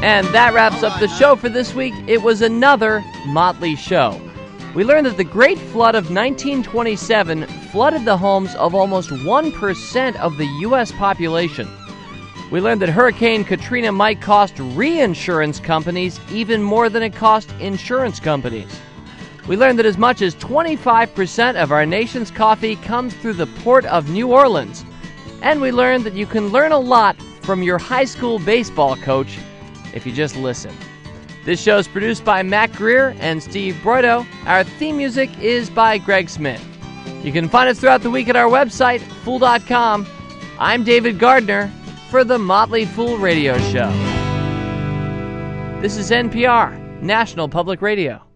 And that wraps up the show for this week. It was another Motley show. We learned that the Great Flood of 1927 flooded the homes of almost 1% of the U.S. population. We learned that Hurricane Katrina might cost reinsurance companies even more than it cost insurance companies. We learned that as much as 25% of our nation's coffee comes through the port of New Orleans. And we learned that you can learn a lot from your high school baseball coach if you just listen. This show is produced by Matt Greer and Steve Broido. Our theme music is by Greg Smith. You can find us throughout the week at our website, Fool.com. I'm David Gardner for the Motley Fool Radio Show. This is NPR, National Public Radio.